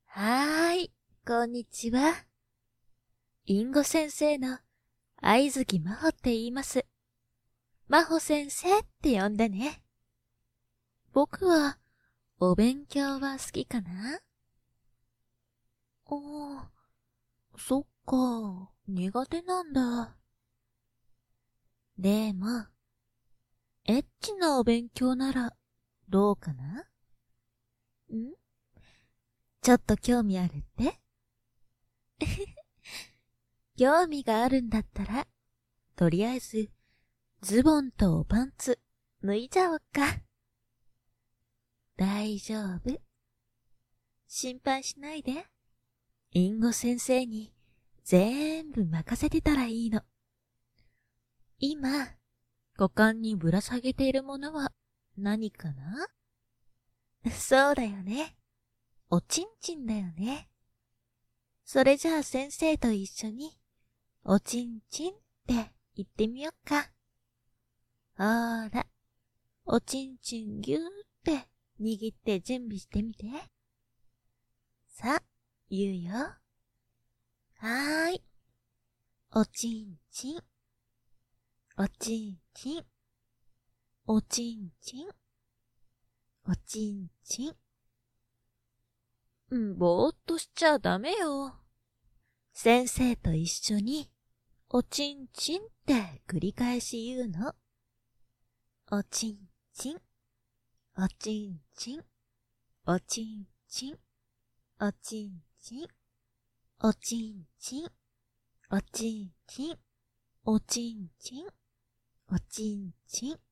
はーい、こんにちは。インゴ先生の相月真帆って言います。真帆先生って呼んでね。僕は、お勉強は好きかな？おー、そっか、苦手なんだ。でも、エッチなお勉強なら、どうかな？ちょっと興味あるって？興味があるんだったら、とりあえず、ズボンとパンツ、脱いじゃおっか。大丈夫。心配しないで。インゴ先生に全部任せてたらいいの。今、股間にぶら下げているものは何かな？そうだよね。おちんちんだよね。それじゃあ先生と一緒に、おちんちんって言ってみよっか。ほーら、おちんちんぎゅーって握って準備してみて。さあ、言うよ。はーい。おちんちん。おちんちん。おちんちん。おちんちん。ぼーっとしちゃダメよ。先生と一緒に、おちんちんって繰り返し言うの。おちんちん。おちんちん。おちんちん。おちんちん。おちんちん。おちんちん。おちんちん。おちんちん。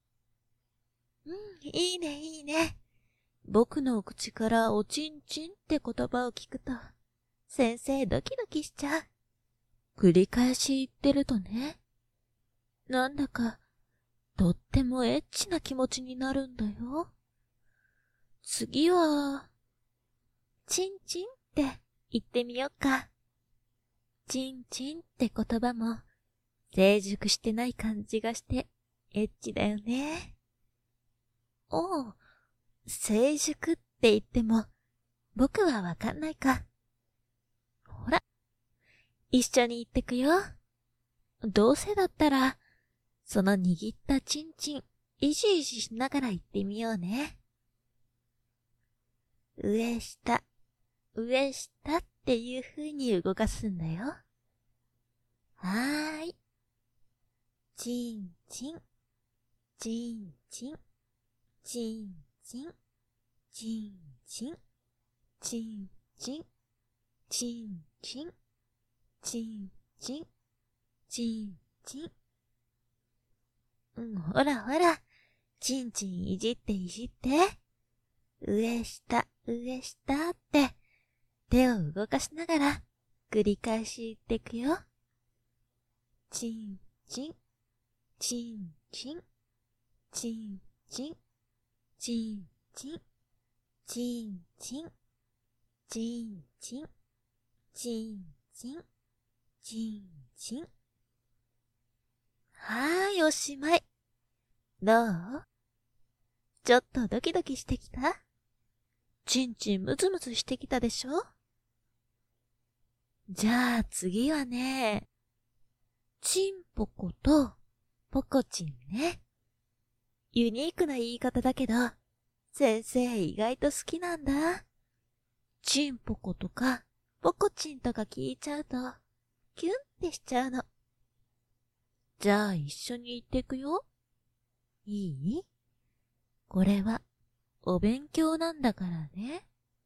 いいねいいね。僕の口からおちんちんって言葉を聞くと、先生ドキドキしちゃう。繰り返し言ってるとね、なんだか、とってもエッチな気持ちになるんだよ。次は、ちんちんって言ってみよっか。ちんちんって言葉も、成熟してない感じがして、エッチだよね。おう、成熟って言っても、僕はわかんないか。ほら、一緒に行ってくよ。どうせだったら、その握ったチンチン、いじいじしながら言ってみようね。上下、上下っていう風に動かすんだよ。はーい。チンチン、チンチン、チンチン、チンチン、チンチン、チンチン、チンチン、チンチン。ほらほら、チンチンいじっていじって。上下、上下って、手を動かしながら、繰り返し言ってくよ。チンチン、チンチン、チンチン、チンチン、チンチン、チンチン、チンチン、チンチン。はーい、おしまい。どう？ちょっとドキドキしてきた？チンチンムズムズしてきたでしょ？じゃあ次はね、チンポコとポコチンね。ユニークな言い方だけど、先生意外と好きなんだ。チンポコとかポコチンとか聞いちゃうと、キュンってしちゃうの。じゃあ一緒に言ってくよ。いい？これはお勉強なんだからね。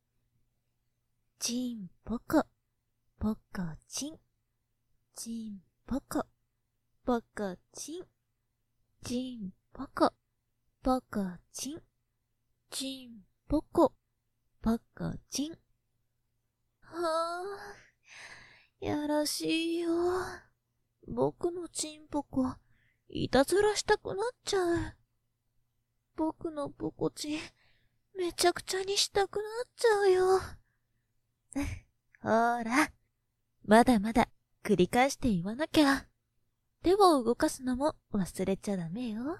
チンポコ、ポコチン。チンポコ、ポコチン。チンポコ、ポコチン。チンポコ、ポコチン。はぁ、やらしいよ。僕のチンポコ、いたずらしたくなっちゃう。僕のポコチン、めちゃくちゃにしたくなっちゃうよ。ほら、まだまだ繰り返して言わなきゃ。手を動かすのも忘れちゃダメよ。は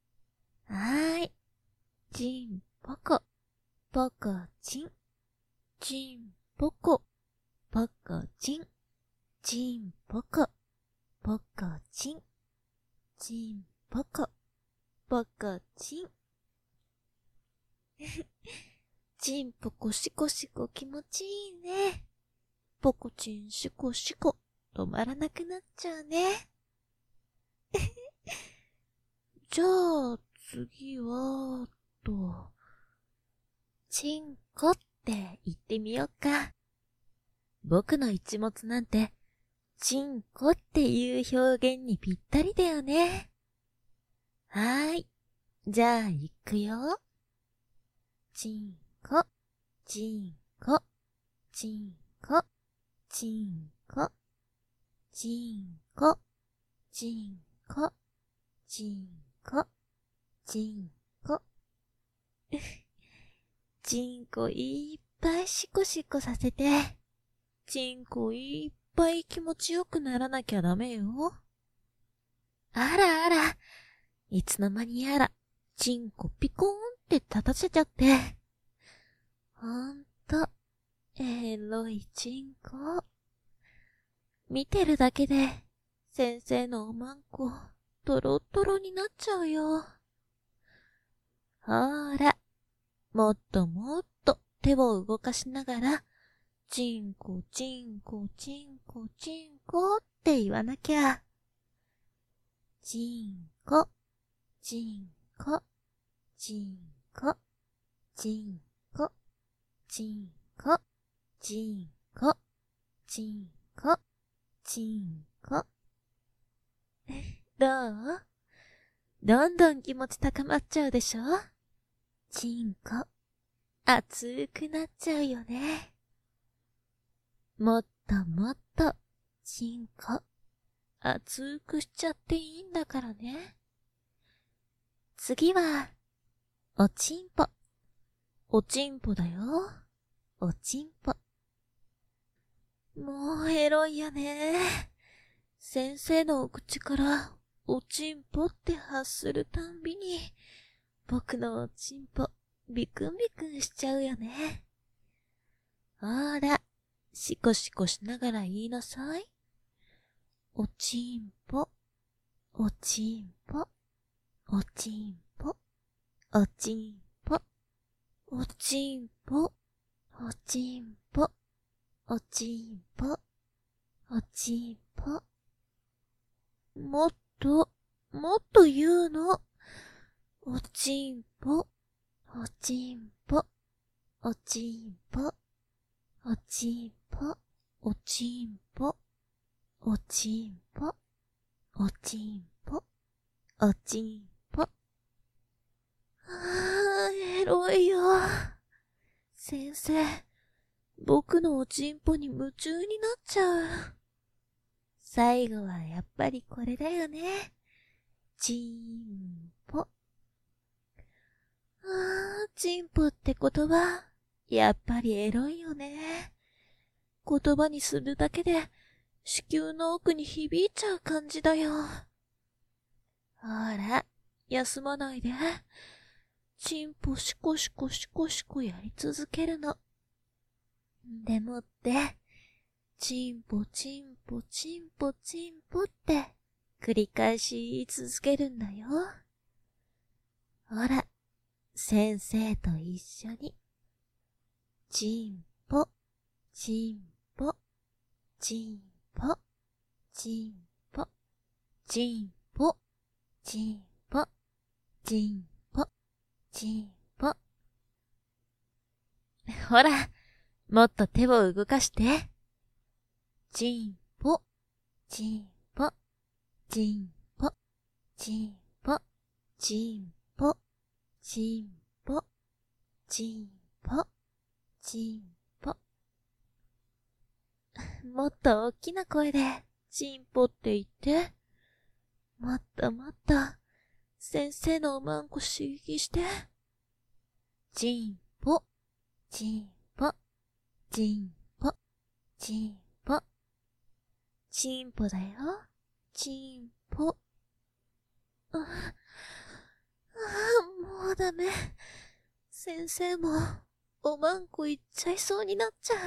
ーい。チンポコ、ポコチン。 ちんぽこ、ぽこちん。ちんぽこ、ぽこちん。ちんぽこ、ぽこちん。ちんぽこしこしこ気持ちいいね。ぽこちんしこしこ、止まらなくなっちゃうね。じゃあ、次は、ちんこって言ってみようか。僕の一物なんて、ちんこっていう表現にぴったりだよね。はーい。じゃあ、行くよ。ちんこ、ちんこ、ちんこ、ちんこ、ちんこ、ちんこ、ちんこ、ちんこ。ちんこいっぱいシコシコさせて、ちんこいっぱい気持ちよくならなきゃダメよ。あらあら、いつの間にやら、ちんこピコーンって立たせちゃって。ほんと、エロいちんこ。見てるだけで、先生のおまんこ、トロトロになっちゃうよ。ほーら、もっともっと手を動かしながら、ちんこちんこちんこちんこって言わなきゃ。ちんこ、ちんこ、ちんこ、ちんこ、ちんこ、ちんこ、ちんこ、ちんこ。どう？どんどん気持ち高まっちゃうでしょ？ちんこ、熱くなっちゃうよね。もっともっと、ちんこ、熱くしちゃっていいんだからね。次は、おちんぽ。おちんぽだよ。おちんぽ。もうエロいよね。先生のお口からおちんぽって発するたんびに、僕のおちんぽビクンビクンしちゃうよね。ほら、シコシコしながら言いなさい。おちんぽ、おちんぽ、おちんぽ、おちんぽ、おちんぽ、おちんぽ、おちんぽ、おちんぽ。もっと、もっと言うの。おちんぽ、おちんぽ、おちんぽ、おちんぽ、おちんぽ、おちんぽ、おちんぽ、おちんぽ。エロいよ。先生、僕のおちんぽに夢中になっちゃう。最後はやっぱりこれだよね。ちんぽ。ちんぽって言葉、やっぱりエロいよね。言葉にするだけで、子宮の奥に響いちゃう感じだよ。ほら、休まないで。ちんぽシコシコシコシコやり続けるの。でもって、ちんぽちんぽちんぽちんぽって繰り返し言い続けるんだよ。ほら、先生と一緒に。ちんぽ、ちんぽ、ちんぽ、ちんぽ、ちんぽ、ちんぽ、ちんぽ、ちんぽ。ほら、もっと手を動かして。ちんぽ、ちんぽ、ちんぽ、ちんぽ、ちんぽ、ちんぽ、ちんぽ、ちんぽ。もっと大きな声で、ちんぽって言って。もっともっと、先生のおまんこ刺激して。ちんぽ、ちんぽ、ちんぽ、ちんぽ。ちんぽだよ。ちんぽ。もうダメ。先生も、 おまんこ行っちゃいそうになっちゃう。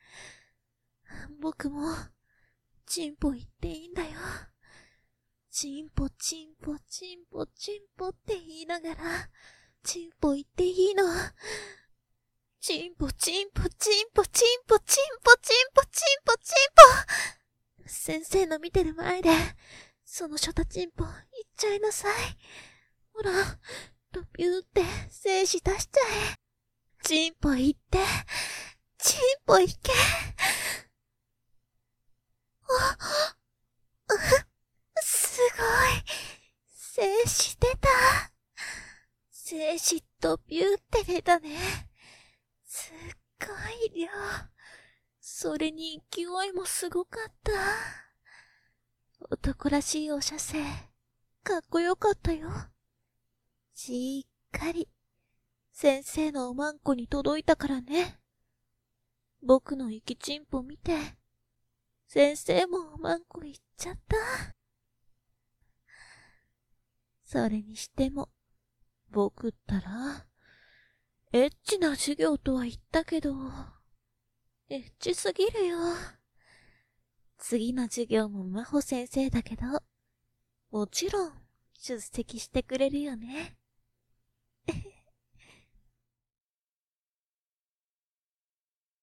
僕も、チンポ言っていいんだよ。チンポチンポチンポチンポって言いながら、チンポ言っていいの。チンポチンポチンポチンポチンポチンポチンポチンポ。先生の見てる前で、そのショタチンポ言っちゃいなさい。ほら、ドピューって精子出しちゃえ。チンポ言って、チンポいけ。すごい。精子出た。精子ドピューって出たね。すっごい量。それに勢いもすごかった。男らしいお射精。かっこよかったよ。しっかり、先生のおまんこに届いたからね。僕の生きちんぽ見て、先生もおまんこ行っちゃった。それにしても、僕ったら、エッチな授業とは言ったけど、エッチすぎるよ。次の授業も真帆先生だけど、もちろん出席してくれるよね。